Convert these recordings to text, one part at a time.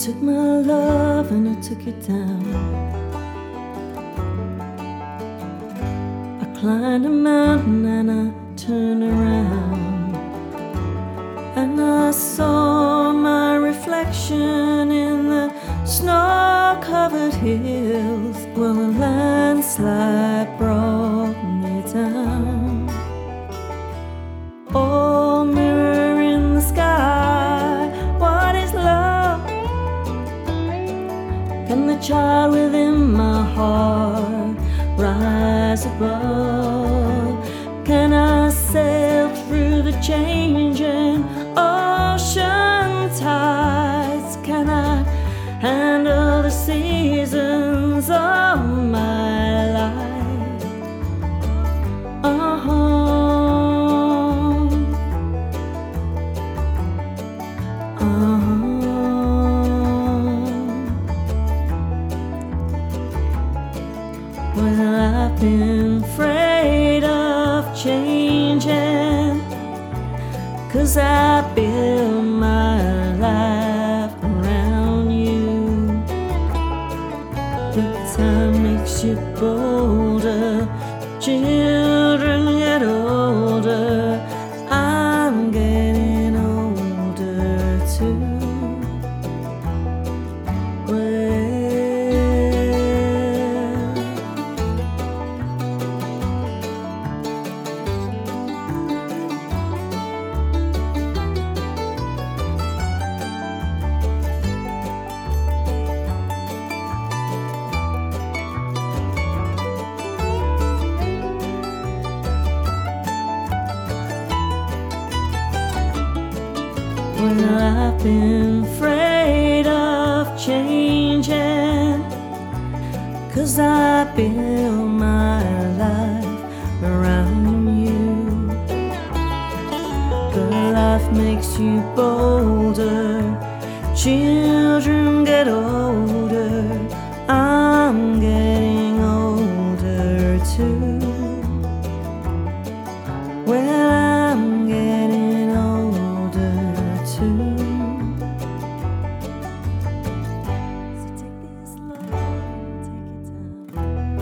took my love and I took it down. I climbed a mountain and I turned around, and I saw my reflection in the snow-covered hills. Well, a landslide brought me down. Oh, mirror in the sky, what is love? Can the child within my heart rise above? Can I sail through the changing ocean tides? Can I handle the seasons of my life? Well, I've been afraid of changing, 'cause I build my life around you. But time makes you bolder, children get older, I'm getting older too. Well, I've been afraid of changing, 'cause I build my life around you. But life makes you bolder, children get older, I'm getting older too. Well, I'm getting older too. So take this love, take it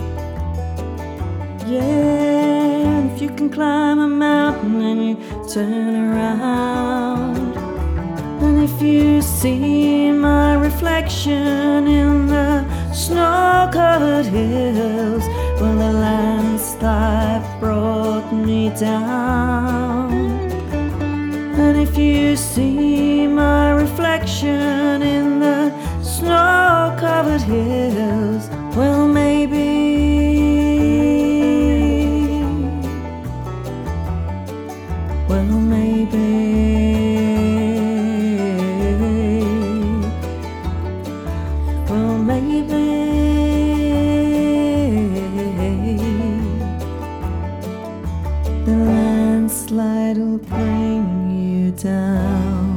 down. Yeah, if you can climb a mountain and you turn around, and if you see my reflection in the snow-covered hills, well, the landslide brought me down. And if you see my reflection in the snow-covered hills, well, maybe the landslide will bring you down.